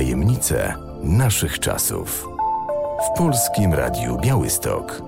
Tajemnice naszych czasów. W Polskim Radiu Białystok.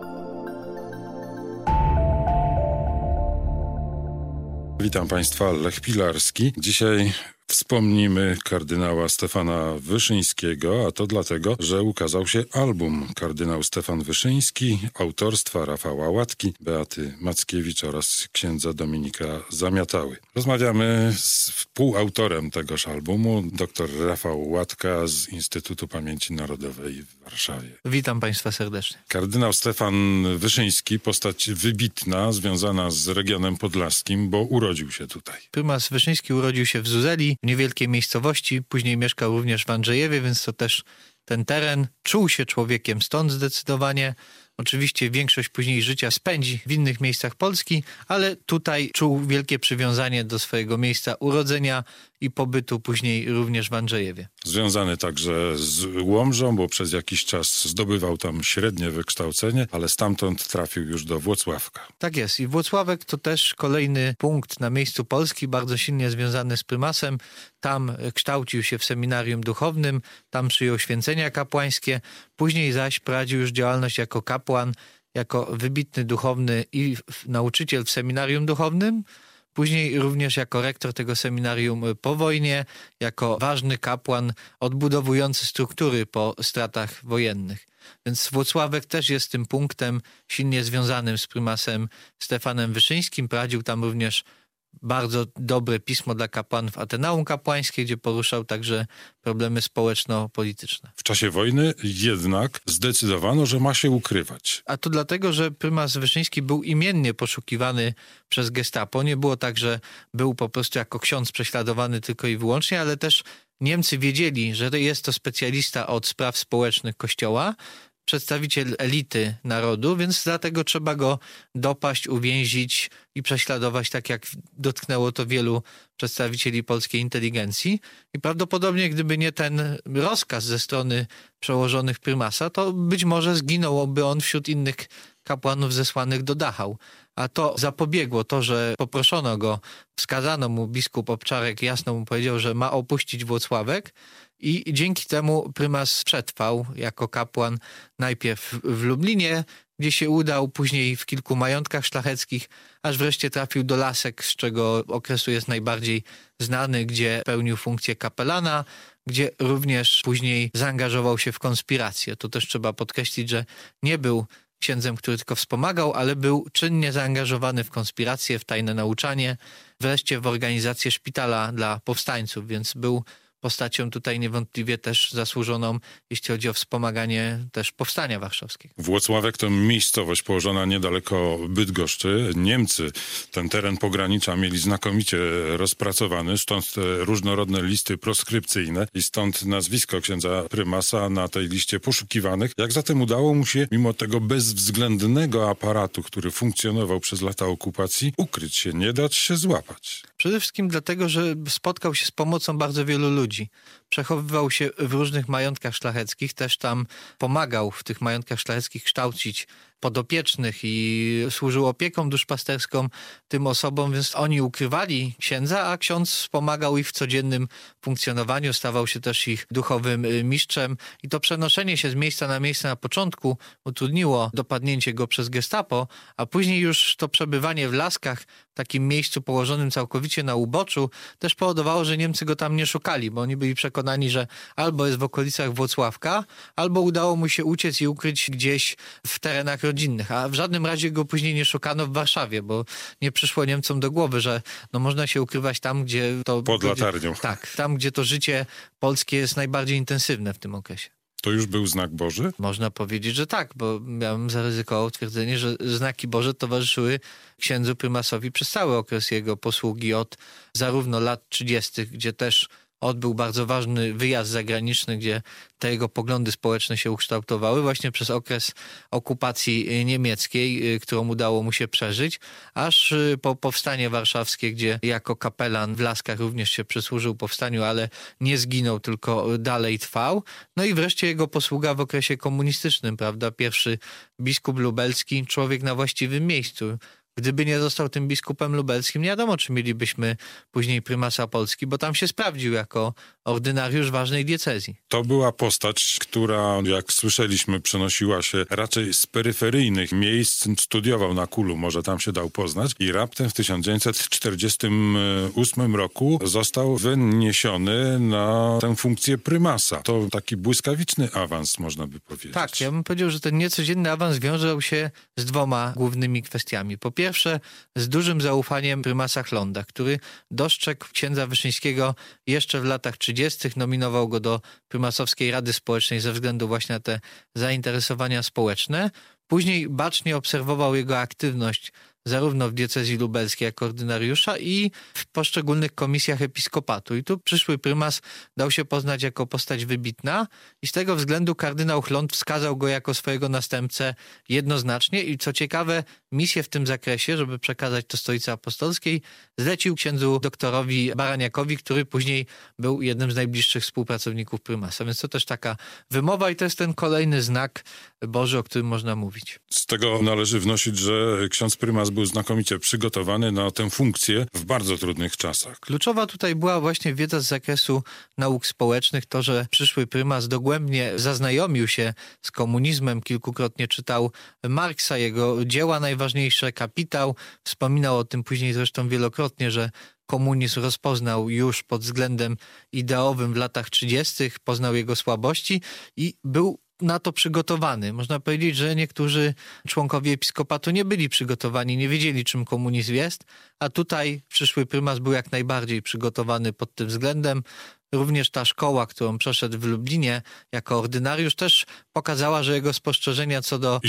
Witam Państwa, Lech Pilarski. Dzisiaj wspomnimy kardynała Stefana Wyszyńskiego, a to dlatego, że ukazał się album Kardynał Stefan Wyszyński autorstwa Rafała Łatki, Beaty Mackiewicz oraz księdza Dominika Zamiatały. Rozmawiamy z współautorem tegoż albumu, dr Rafał Łatka z Instytutu Pamięci Narodowej w Warszawie. Witam Państwa serdecznie. Kardynał Stefan Wyszyński, postać wybitna, związana z regionem podlaskim, bo urodził się tutaj. Prymas Wyszyński urodził się w Zuzeli, w niewielkiej miejscowości, później mieszkał również w Andrzejewie, więc to też ten teren. Czuł się człowiekiem stąd zdecydowanie. Oczywiście większość później życia spędzi w innych miejscach Polski, ale tutaj czuł wielkie przywiązanie do swojego miejsca urodzenia i pobytu później również w Andrzejewie. Związany także z Łomżą, bo przez jakiś czas zdobywał tam średnie wykształcenie, ale stamtąd trafił już do Włocławka. Tak jest. I Włocławek to też kolejny punkt na miejscu Polski, bardzo silnie związany z prymasem. Tam kształcił się w seminarium duchownym, tam przyjął święcenia kapłańskie, później zaś prowadził już działalność jako kapłan, jako wybitny duchowny i nauczyciel w seminarium duchownym, później również jako rektor tego seminarium po wojnie, jako ważny kapłan odbudowujący struktury po stratach wojennych. Więc Włocławek też jest tym punktem silnie związanym z prymasem Stefanem Wyszyńskim. Prowadził tam również bardzo dobre pismo dla kapłanów Ateneum Kapłańskie, gdzie poruszał także problemy społeczno-polityczne. W czasie wojny jednak zdecydowano, że ma się ukrywać. A to dlatego, że prymas Wyszyński był imiennie poszukiwany przez gestapo. Nie było tak, że był po prostu jako ksiądz prześladowany tylko i wyłącznie, ale też Niemcy wiedzieli, że jest to specjalista od spraw społecznych Kościoła, przedstawiciel elity narodu, więc dlatego trzeba go dopaść, uwięzić i prześladować, tak jak dotknęło to wielu przedstawicieli polskiej inteligencji. I prawdopodobnie gdyby nie ten rozkaz ze strony przełożonych prymasa, to być może zginąłby on wśród innych kapłanów zesłanych do Dachau. A to zapobiegło to, że poproszono go, wskazano mu, biskup Obczarek jasno mu powiedział, że ma opuścić Włocławek, i dzięki temu prymas przetrwał jako kapłan najpierw w Lublinie, gdzie się udał, później w kilku majątkach szlacheckich, aż wreszcie trafił do Lasek, z czego okresu jest najbardziej znany, gdzie pełnił funkcję kapelana, gdzie również później zaangażował się w konspirację. To też trzeba podkreślić, że nie był księdzem, który tylko wspomagał, ale był czynnie zaangażowany w konspirację, w tajne nauczanie, wreszcie w organizację szpitala dla powstańców, więc był postacią tutaj niewątpliwie też zasłużoną, jeśli chodzi o wspomaganie też powstania warszawskiego. Włocławek to miejscowość położona niedaleko Bydgoszczy. Niemcy ten teren pogranicza mieli znakomicie rozpracowany, stąd te różnorodne listy proskrypcyjne i stąd nazwisko księdza prymasa na tej liście poszukiwanych. Jak zatem udało mu się, mimo tego bezwzględnego aparatu, który funkcjonował przez lata okupacji, ukryć się, nie dać się złapać? Przede wszystkim dlatego, że spotkał się z pomocą bardzo wielu ludzi. Przechowywał się w różnych majątkach szlacheckich, też tam pomagał w tych majątkach szlacheckich kształcić podopiecznych i służył opieką duszpasterską tym osobom, więc oni ukrywali księdza, a ksiądz wspomagał ich w codziennym funkcjonowaniu, stawał się też ich duchowym mistrzem i to przenoszenie się z miejsca na miejsce na początku utrudniło dopadnięcie go przez gestapo, a później już to przebywanie w Laskach, w takim miejscu położonym całkowicie na uboczu, też powodowało, że Niemcy go tam nie szukali, bo oni byli przekonani, że albo jest w okolicach Włocławka, albo udało mu się uciec i ukryć gdzieś w terenach rodzinnych, a w żadnym razie go później nie szukano w Warszawie, bo nie przyszło Niemcom do głowy, że można się ukrywać tam, gdzie to... Pod latarnią. Tak, tam, gdzie to życie polskie jest najbardziej intensywne w tym okresie. To już był znak Boży? Można powiedzieć, że tak, bo miałem zaryzykował twierdzenie, że znaki Boże towarzyszyły księdzu prymasowi przez cały okres jego posługi od zarówno lat 30., gdzie też odbył bardzo ważny wyjazd zagraniczny, gdzie te jego poglądy społeczne się ukształtowały właśnie przez okres okupacji niemieckiej, którą udało mu się przeżyć, aż po powstanie warszawskie, gdzie jako kapelan w Laskach również się przysłużył powstaniu, ale nie zginął, tylko dalej trwał. No i wreszcie jego posługa w okresie komunistycznym, prawda? Pierwszy biskup lubelski, człowiek na właściwym miejscu, gdyby nie został tym biskupem lubelskim, nie wiadomo, czy mielibyśmy później prymasa Polski, bo tam się sprawdził jako ordynariusz ważnej diecezji. To była postać, która, jak słyszeliśmy, przenosiła się raczej z peryferyjnych miejsc, studiował na Kulu, może tam się dał poznać i raptem w 1948 roku został wyniesiony na tę funkcję prymasa. To taki błyskawiczny awans, można by powiedzieć. Tak, ja bym powiedział, że ten niecodzienny awans wiązał się z dwoma głównymi kwestiami. Po pierwsze, z dużym zaufaniem prymasa Chlonda, który dostrzegł księdza Wyszyńskiego jeszcze w latach 30., nominował go do prymasowskiej Rady Społecznej ze względu właśnie na te zainteresowania społeczne. Później bacznie obserwował jego aktywność zarówno w diecezji lubelskiej jako ordynariusza i w poszczególnych komisjach episkopatu. I tu przyszły prymas dał się poznać jako postać wybitna i z tego względu kardynał Chlond wskazał go jako swojego następcę jednoznacznie i co ciekawe, misję w tym zakresie, żeby przekazać to Stolicy Apostolskiej, zlecił księdzu doktorowi Baraniakowi, który później był jednym z najbliższych współpracowników prymasa. Więc to też taka wymowa i to jest ten kolejny znak Boży, o którym można mówić. Z tego należy wnosić, że ksiądz prymas był znakomicie przygotowany na tę funkcję w bardzo trudnych czasach. Kluczowa tutaj była właśnie wiedza z zakresu nauk społecznych, to, że przyszły prymas dogłębnie zaznajomił się z komunizmem, kilkukrotnie czytał Marksa, jego dzieła najważniejsze, Kapitał, wspominał o tym później zresztą wielokrotnie, że komunizm rozpoznał już pod względem ideowym w latach 30., poznał jego słabości i był na to przygotowany. Można powiedzieć, że niektórzy członkowie episkopatu nie byli przygotowani, nie wiedzieli, czym komunizm jest, a tutaj przyszły prymas był jak najbardziej przygotowany pod tym względem. Również ta szkoła, którą przeszedł w Lublinie jako ordynariusz, też pokazała, że jego spostrzeżenia co do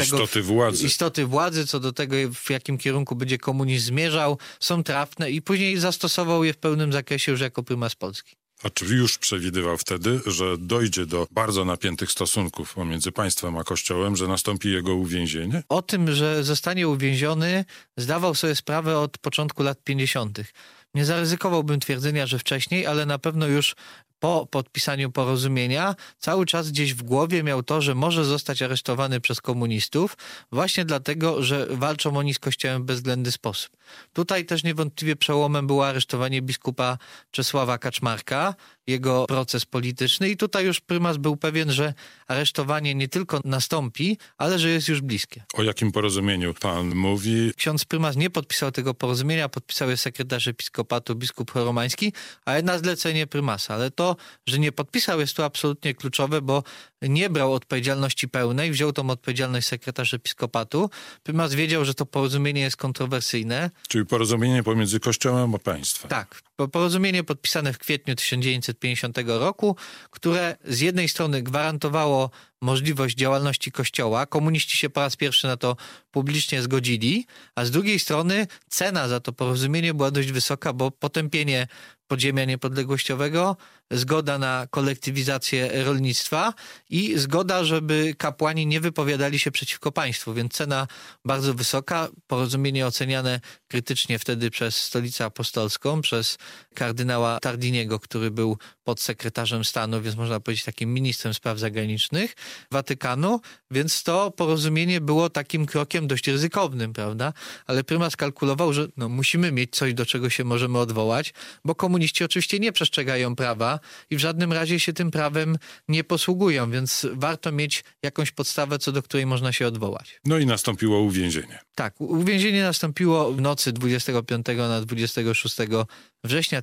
istoty władzy, co do tego, w jakim kierunku będzie komunizm zmierzał, są trafne i później zastosował je w pełnym zakresie już jako prymas Polski. A czy już przewidywał wtedy, że dojdzie do bardzo napiętych stosunków pomiędzy państwem a Kościołem, że nastąpi jego uwięzienie? O tym, że zostanie uwięziony, zdawał sobie sprawę od początku lat 50. Nie zaryzykowałbym twierdzenia, że wcześniej, ale na pewno już po podpisaniu porozumienia cały czas gdzieś w głowie miał to, że może zostać aresztowany przez komunistów właśnie dlatego, że walczą oni z Kościołem w bezwzględny sposób. Tutaj też niewątpliwie przełomem było aresztowanie biskupa Czesława Kaczmarka, jego proces polityczny i tutaj już prymas był pewien, że aresztowanie nie tylko nastąpi, ale że jest już bliskie. O jakim porozumieniu pan mówi? Ksiądz prymas nie podpisał tego porozumienia, podpisał je sekretarz episkopatu biskup choromański, ale na zlecenie prymasa. Ale to, że nie podpisał, jest tu absolutnie kluczowe, bo nie brał odpowiedzialności pełnej, wziął tą odpowiedzialność sekretarz episkopatu. Prymas wiedział, że to porozumienie jest kontrowersyjne. Czyli porozumienie pomiędzy Kościołem a państwem. Tak. Porozumienie podpisane w kwietniu 1950 roku, które z jednej strony gwarantowało możliwość działalności Kościoła. Komuniści się po raz pierwszy na to publicznie zgodzili, a z drugiej strony cena za to porozumienie była dość wysoka, bo potępienie podziemia niepodległościowego, zgoda na kolektywizację rolnictwa i zgoda, żeby kapłani nie wypowiadali się przeciwko państwu, więc cena bardzo wysoka. Porozumienie oceniane krytycznie wtedy przez Stolicę Apostolską, przez kardynała Tardiniego, który był podsekretarzem stanu, więc można powiedzieć takim ministrem spraw zagranicznych Watykanu, więc to porozumienie było takim krokiem dość ryzykownym, prawda? Ale prymas kalkulował, że musimy mieć coś, do czego się możemy odwołać, bo komuniści oczywiście nie przestrzegają prawa i w żadnym razie się tym prawem nie posługują, więc warto mieć jakąś podstawę, co do której można się odwołać. No i nastąpiło uwięzienie. Tak, uwięzienie nastąpiło w nocy 25 na 26 września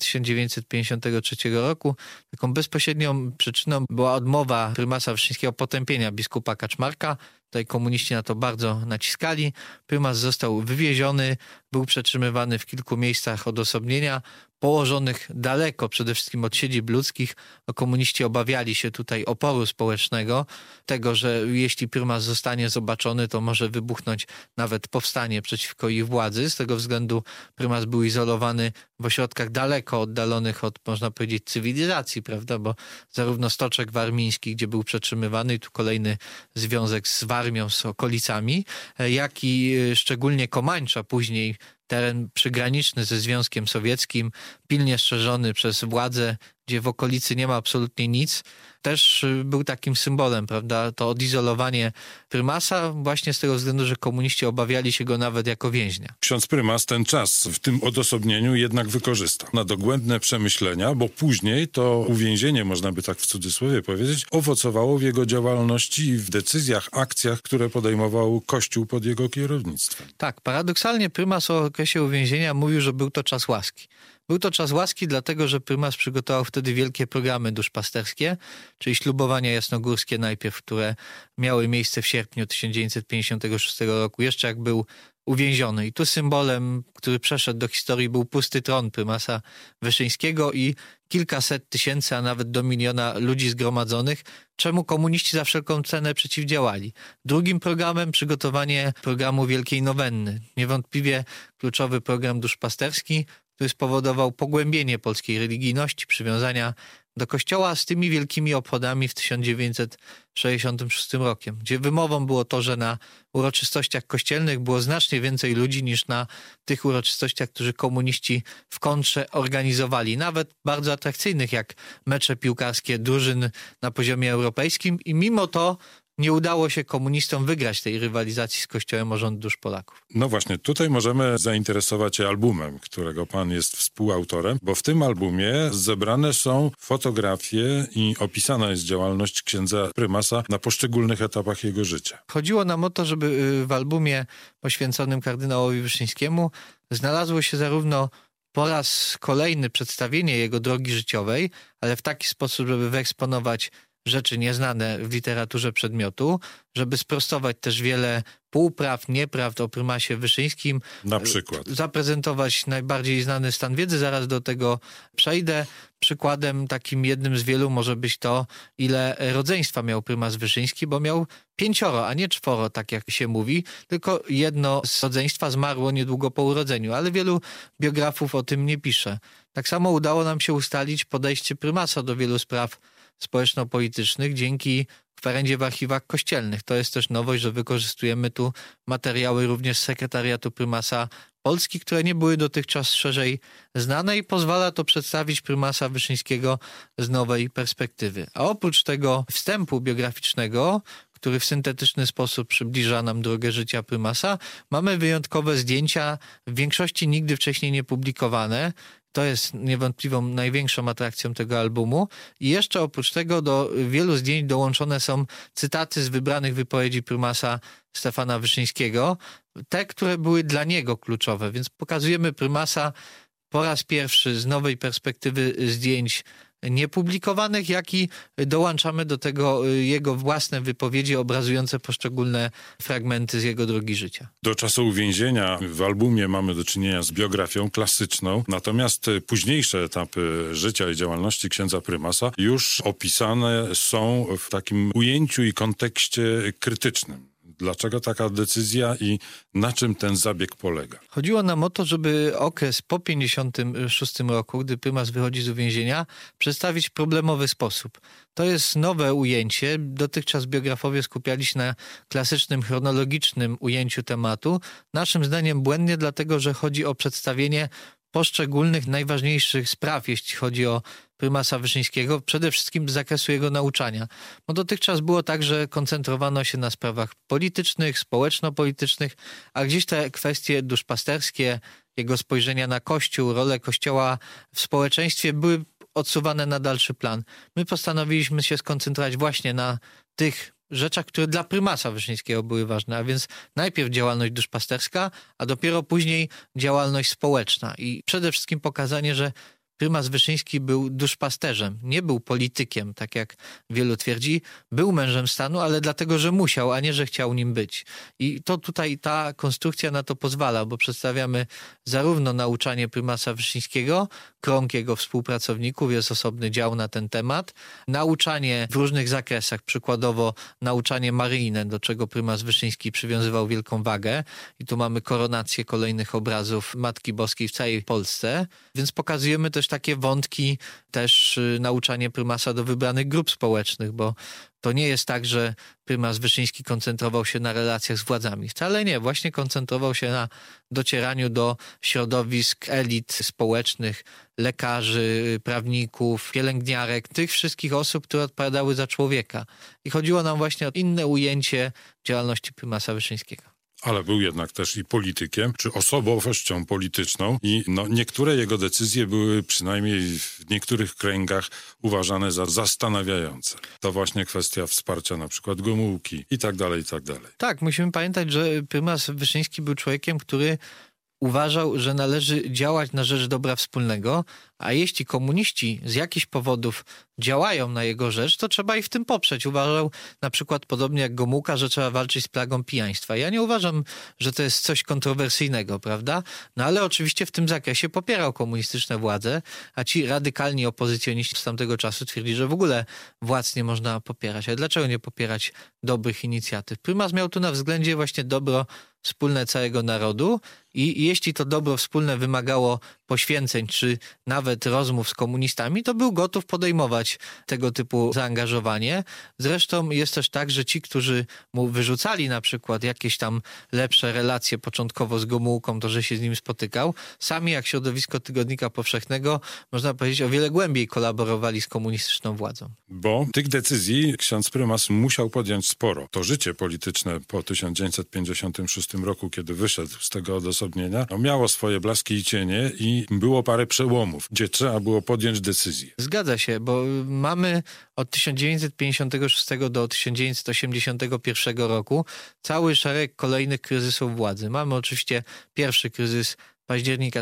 1953 roku. Taką bezpośrednią przyczyną była odmowa prymasa Wyszyńskiego potępienia biskupa Kaczmarka. Tutaj komuniści na to bardzo naciskali. Prymas został wywieziony, był przetrzymywany w kilku miejscach odosobnienia, położonych daleko przede wszystkim od siedzib ludzkich. Komuniści obawiali się tutaj oporu społecznego, tego, że jeśli prymas zostanie zobaczony, to może wybuchnąć nawet powstanie przeciwko ich władzy. Z tego względu prymas był izolowany w ośrodkach daleko oddalonych od, można powiedzieć, cywilizacji, prawda, bo zarówno Stoczek Warmiński, gdzie był przetrzymywany, i tu kolejny związek z Warmią, z okolicami, jak i szczególnie Komańcza, później teren przygraniczny ze Związkiem Sowieckim, pilnie strzeżony przez władze, gdzie w okolicy nie ma absolutnie nic, też był takim symbolem, prawda? To odizolowanie prymasa właśnie z tego względu, że komuniści obawiali się go nawet jako więźnia. Ksiądz prymas ten czas w tym odosobnieniu jednak wykorzystał na dogłębne przemyślenia, bo później to uwięzienie, można by tak w cudzysłowie powiedzieć, owocowało w jego działalności i w decyzjach, akcjach, które podejmował Kościół pod jego kierownictwem. Tak, paradoksalnie prymas o okresie uwięzienia mówił, że był to czas łaski. Był to czas łaski, dlatego że prymas przygotował wtedy wielkie programy duszpasterskie, czyli ślubowania jasnogórskie najpierw, które miały miejsce w sierpniu 1956 roku, jeszcze jak był uwięziony. I tu symbolem, który przeszedł do historii, był pusty tron prymasa Wyszyńskiego i kilkaset tysięcy, a nawet do 1 miliona ludzi zgromadzonych, czemu komuniści za wszelką cenę przeciwdziałali. Drugim programem przygotowanie programu Wielkiej Nowenny. Niewątpliwie kluczowy program duszpasterski, który spowodował pogłębienie polskiej religijności, przywiązania do Kościoła z tymi wielkimi obchodami w 1966 rokiem, gdzie wymową było to, że na uroczystościach kościelnych było znacznie więcej ludzi niż na tych uroczystościach, które komuniści w kontrze organizowali, nawet bardzo atrakcyjnych jak mecze piłkarskie drużyn na poziomie europejskim i mimo to nie udało się komunistom wygrać tej rywalizacji z Kościołem o rząd dusz Polaków. No właśnie, tutaj możemy zainteresować się albumem, którego pan jest współautorem, bo w tym albumie zebrane są fotografie i opisana jest działalność księdza prymasa na poszczególnych etapach jego życia. Chodziło nam o to, żeby w albumie poświęconym kardynałowi Wyszyńskiemu znalazło się zarówno po raz kolejny przedstawienie jego drogi życiowej, ale w taki sposób, żeby wyeksponować rzeczy nieznane w literaturze przedmiotu, żeby sprostować też wiele półprawd, nieprawd o prymasie Wyszyńskim. Na przykład. Zaprezentować najbardziej znany stan wiedzy, zaraz do tego przejdę. Przykładem takim jednym z wielu może być to, ile rodzeństwa miał prymas Wyszyński, bo miał 5, a nie 4, tak jak się mówi, tylko jedno z rodzeństwa zmarło niedługo po urodzeniu, ale wielu biografów o tym nie pisze. Tak samo udało nam się ustalić podejście prymasa do wielu spraw społeczno-politycznych dzięki kwerendzie w archiwach kościelnych. To jest też nowość, że wykorzystujemy tu materiały również z sekretariatu prymasa Polski, które nie były dotychczas szerzej znane i pozwala to przedstawić prymasa Wyszyńskiego z nowej perspektywy. A oprócz tego wstępu biograficznego, który w syntetyczny sposób przybliża nam drogę życia prymasa, mamy wyjątkowe zdjęcia, w większości nigdy wcześniej nie publikowane. To jest niewątpliwą największą atrakcją tego albumu. I jeszcze oprócz tego do wielu zdjęć dołączone są cytaty z wybranych wypowiedzi prymasa Stefana Wyszyńskiego. Te, które były dla niego kluczowe. Więc pokazujemy prymasa po raz pierwszy z nowej perspektywy zdjęć niepublikowanych, jak i dołączamy do tego jego własne wypowiedzi obrazujące poszczególne fragmenty z jego drogi życia. Do czasu uwięzienia w albumie mamy do czynienia z biografią klasyczną, natomiast późniejsze etapy życia i działalności księdza prymasa już opisane są w takim ujęciu i kontekście krytycznym. Dlaczego taka decyzja i na czym ten zabieg polega? Chodziło nam o to, żeby okres po 1956 roku, gdy prymas wychodzi z uwięzienia, przedstawić w problemowy sposób. To jest nowe ujęcie. Dotychczas biografowie skupiali się na klasycznym, chronologicznym ujęciu tematu. Naszym zdaniem błędnie, dlatego że chodzi o przedstawienie poszczególnych, najważniejszych spraw, jeśli chodzi o prymasa Wyszyńskiego, przede wszystkim z zakresu jego nauczania. Bo dotychczas było tak, że koncentrowano się na sprawach politycznych, społeczno-politycznych, a gdzieś te kwestie duszpasterskie, jego spojrzenia na Kościół, rolę Kościoła w społeczeństwie były odsuwane na dalszy plan. My postanowiliśmy się skoncentrować właśnie na tych rzeczach, które dla prymasa Wyszyńskiego były ważne, a więc najpierw działalność duszpasterska, a dopiero później działalność społeczna i przede wszystkim pokazanie, że prymas Wyszyński był duszpasterzem, nie był politykiem, tak jak wielu twierdzi. Był mężem stanu, ale dlatego, że musiał, a nie, że chciał nim być. I to tutaj ta konstrukcja na to pozwala, bo przedstawiamy zarówno nauczanie prymasa Wyszyńskiego, krąg jego współpracowników, jest osobny dział na ten temat, nauczanie w różnych zakresach, przykładowo nauczanie maryjne, do czego prymas Wyszyński przywiązywał wielką wagę. I tu mamy koronację kolejnych obrazów Matki Boskiej w całej Polsce, więc pokazujemy też też takie wątki, też nauczanie prymasa do wybranych grup społecznych, bo to nie jest tak, że prymas Wyszyński koncentrował się na relacjach z władzami. Wcale nie. Właśnie koncentrował się na docieraniu do środowisk elit społecznych, lekarzy, prawników, pielęgniarek, tych wszystkich osób, które odpowiadały za człowieka. I chodziło nam właśnie o inne ujęcie działalności prymasa Wyszyńskiego. Ale był jednak też i politykiem, czy osobowością polityczną i niektóre jego decyzje były przynajmniej w niektórych kręgach uważane za zastanawiające. To właśnie kwestia wsparcia na przykład Gomułki i tak dalej, i tak dalej. Tak, musimy pamiętać, że prymas Wyszyński był człowiekiem, który uważał, że należy działać na rzecz dobra wspólnego, a jeśli komuniści z jakichś powodów działają na jego rzecz, to trzeba ich w tym poprzeć. Uważał na przykład, podobnie jak Gomułka, że trzeba walczyć z plagą pijaństwa. Ja nie uważam, że to jest coś kontrowersyjnego, prawda? No ale oczywiście w tym zakresie popierał komunistyczne władze, a ci radykalni opozycjoniści z tamtego czasu twierdzili, że w ogóle władz nie można popierać. Ale dlaczego nie popierać dobrych inicjatyw? Prymas miał tu na względzie właśnie dobro wspólne całego narodu i jeśli to dobro wspólne wymagało poświęceń, czy nawet rozmów z komunistami, to był gotów podejmować tego typu zaangażowanie. Zresztą jest też tak, że ci, którzy mu wyrzucali na przykład jakieś tam lepsze relacje początkowo z Gomułką, to, że się z nim spotykał, sami jak środowisko Tygodnika Powszechnego, można powiedzieć, o wiele głębiej kolaborowali z komunistyczną władzą. Bo tych decyzji ksiądz prymas musiał podjąć sporo. To życie polityczne po 1956 roku, kiedy wyszedł z tego odosobnienia, miało swoje blaski i cienie i było parę przełomów, gdzie trzeba było podjąć decyzję. Zgadza się, bo mamy od 1956 do 1981 roku cały szereg kolejnych kryzysów władzy. Mamy oczywiście pierwszy kryzys października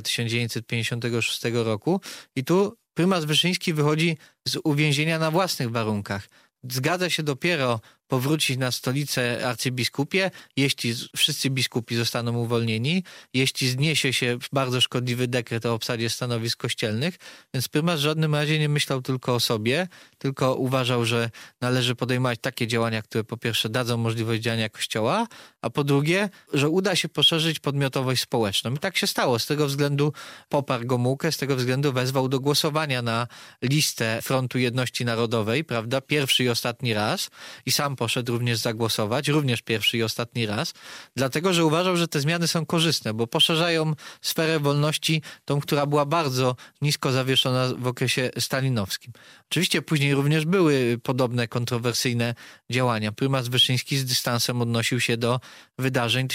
1956 roku i tu prymas Wyszyński wychodzi z uwięzienia na własnych warunkach. Zgadza się dopiero powrócić na stolicę arcybiskupie, jeśli wszyscy biskupi zostaną uwolnieni, jeśli zniesie się bardzo szkodliwy dekret o obsadzie stanowisk kościelnych, więc prymas w żadnym razie nie myślał tylko o sobie, tylko uważał, że należy podejmować takie działania, które po pierwsze dadzą możliwość działania Kościoła, a po drugie, że uda się poszerzyć podmiotowość społeczną. I tak się stało. Z tego względu poparł Gomułkę, z tego względu wezwał do głosowania na listę Frontu Jedności Narodowej, prawda, pierwszy i ostatni raz i sam poszedł również zagłosować, również pierwszy i ostatni raz, dlatego, że uważał, że te zmiany są korzystne, bo poszerzają sferę wolności, tą, która była bardzo nisko zawieszona w okresie stalinowskim. Oczywiście później również były podobne kontrowersyjne działania. Prymas Wyszyński z dystansem odnosił się do wydarzeń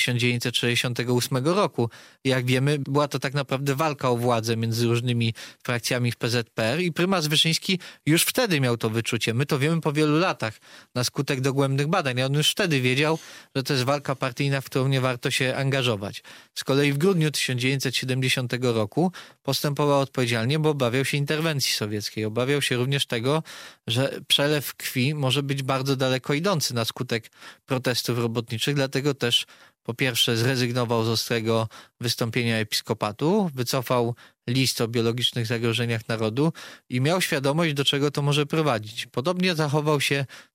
1968 roku. Jak wiemy, była to tak naprawdę walka o władzę między różnymi frakcjami w PZPR i prymas Wyszyński już wtedy miał to wyczucie. My to wiemy po wielu latach na skutek dogłębnych badań. On już wtedy wiedział, że to jest walka partyjna, w którą nie warto się angażować. Z kolei w grudniu 1970 roku postępował odpowiedzialnie, bo obawiał się interwencji sowieckiej. Obawiał się również tego, że przelew krwi może być bardzo daleko idący na skutek protestów robotniczych, dlatego też po pierwsze zrezygnował z ostrego wystąpienia episkopatu, wycofał list o biologicznych zagrożeniach narodu i miał świadomość, do czego to może prowadzić. Podobnie zachował się w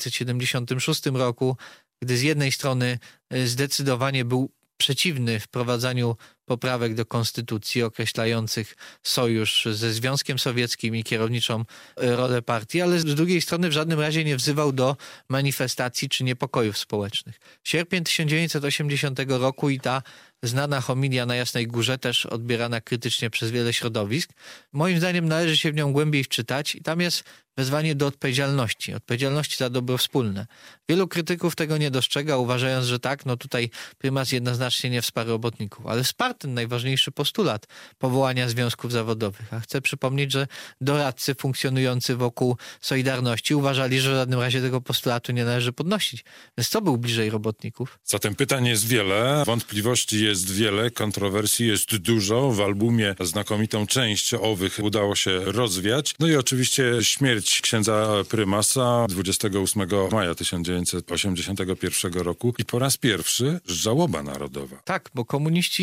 1976 roku, gdy z jednej strony zdecydowanie był przeciwny wprowadzaniu poprawek do konstytucji określających sojusz ze Związkiem Sowieckim i kierowniczą rolę partii, ale z drugiej strony w żadnym razie nie wzywał do manifestacji czy niepokojów społecznych. Sierpień 1980 roku i ta znana homilia na Jasnej Górze, też odbierana krytycznie przez wiele środowisk, moim zdaniem należy się w nią głębiej wczytać i tam jest wezwanie do odpowiedzialności za dobro wspólne. Wielu krytyków tego nie dostrzega, uważając, że tak, tutaj prymas jednoznacznie nie wsparł robotników, ale wsparł ten najważniejszy postulat powołania związków zawodowych. A chcę przypomnieć, że doradcy funkcjonujący wokół Solidarności uważali, że w żadnym razie tego postulatu nie należy podnosić. Więc kto był bliżej robotników? Zatem pytań jest wiele, wątpliwości jest wiele, kontrowersji jest dużo. W albumie znakomitą część owych udało się rozwiać. No i oczywiście śmierć księdza prymasa 28 maja 1981 roku i po raz pierwszy żałoba narodowa. Tak, bo komuniści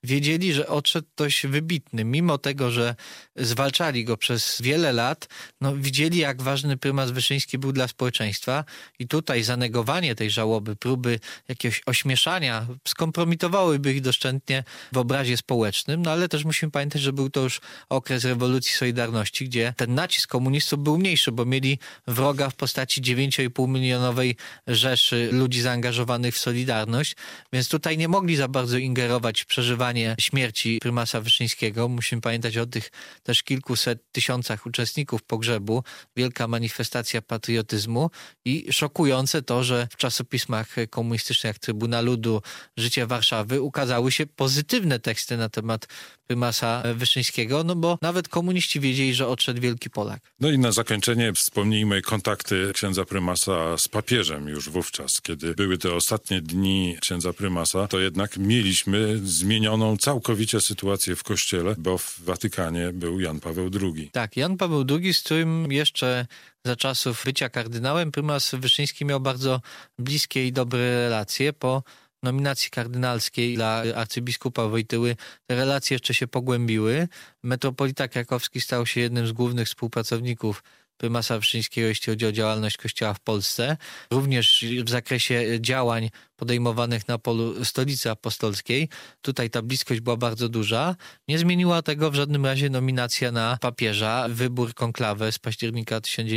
wiedzieli, że odszedł ktoś wybitny. Mimo tego, że zwalczali go przez wiele lat, widzieli, jak ważny prymas Wyszyński był dla społeczeństwa i tutaj zanegowanie tej żałoby, próby jakiegoś ośmieszania skompromitowałyby ich doszczętnie w obrazie społecznym, ale też musimy pamiętać, że był to już okres rewolucji Solidarności, gdzie ten nacisk komunistów był mniejszy, bo mieli wroga w postaci 9,5 milionowej rzeszy ludzi zaangażowanych w Solidarność, więc tutaj nie mogli za bardzo ingerować w przeżywanie śmierci prymasa Wyszyńskiego. Musimy pamiętać o tych też kilkuset tysiącach uczestników pogrzebu, wielka manifestacja patriotyzmu i szokujące to, że w czasopismach komunistycznych jak Trybuna Ludu, Życie Warszawy ukazały się pozytywne teksty na temat prymasa Wyszyńskiego, bo nawet komuniści wiedzieli, że odszedł wielki Polak. No i na zakończenie wspomnijmy kontakty księdza prymasa z papieżem już wówczas. Kiedy były te ostatnie dni księdza prymasa, to jednak mieliśmy zmienioną całkowicie sytuację w kościele, bo w Watykanie był Jan Paweł II. Tak, Jan Paweł II, z którym jeszcze za czasów bycia kardynałem prymas Wyszyński miał bardzo bliskie i dobre relacje. Po nominacji kardynalskiej dla arcybiskupa Wojtyły te relacje jeszcze się pogłębiły. Metropolita Krakowski stał się jednym z głównych współpracowników prymasa Wyszyńskiego, jeśli chodzi o działalność Kościoła w Polsce. Również w zakresie działań podejmowanych na polu Stolicy Apostolskiej. Tutaj ta bliskość była bardzo duża. Nie zmieniła tego w żadnym razie nominacja na papieża, wybór konklawę z października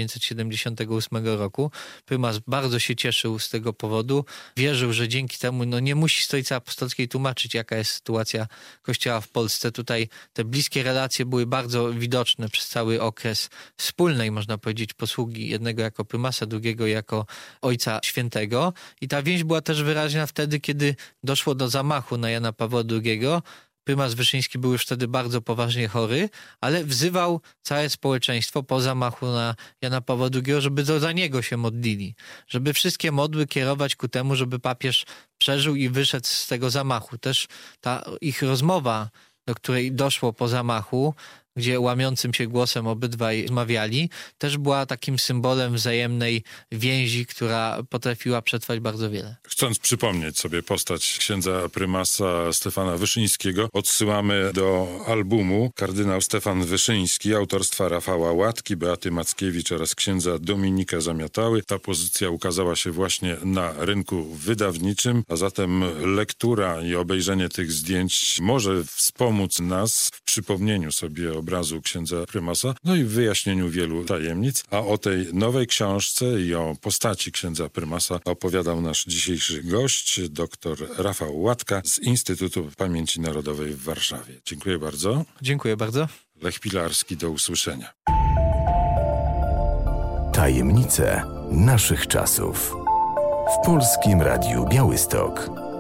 1978 roku. Prymas bardzo się cieszył z tego powodu. Wierzył, że dzięki temu nie musi Stolicy Apostolskiej tłumaczyć, jaka jest sytuacja Kościoła w Polsce. Tutaj te bliskie relacje były bardzo widoczne przez cały okres wspólnej, można powiedzieć, posługi jednego jako prymasa, drugiego jako Ojca Świętego. I ta więź była też wyraźna wtedy, kiedy doszło do zamachu na Jana Pawła II. Prymas Wyszyński był już wtedy bardzo poważnie chory, ale wzywał całe społeczeństwo po zamachu na Jana Pawła II, żeby za niego się modlili. Żeby wszystkie modły kierować ku temu, żeby papież przeżył i wyszedł z tego zamachu. Też ta ich rozmowa, do której doszło po zamachu, gdzie łamiącym się głosem obydwaj rozmawiali, też była takim symbolem wzajemnej więzi, która potrafiła przetrwać bardzo wiele. Chcąc przypomnieć sobie postać księdza prymasa Stefana Wyszyńskiego, odsyłamy do albumu Kardynał Stefan Wyszyński autorstwa Rafała Łatki, Beaty Mackiewicz oraz księdza Dominika Zamiatały. Ta pozycja ukazała się właśnie na rynku wydawniczym, a zatem lektura i obejrzenie tych zdjęć może wspomóc nas w przypomnieniu sobie obrazu księdza prymasa, i w wyjaśnieniu wielu tajemnic. A o tej nowej książce i o postaci księdza prymasa opowiadał nasz dzisiejszy gość, dr Rafał Łatka z Instytutu Pamięci Narodowej w Warszawie. Dziękuję bardzo. Dziękuję bardzo. Lech Pilarski, do usłyszenia. Tajemnice naszych czasów. W Polskim Radiu Białystok.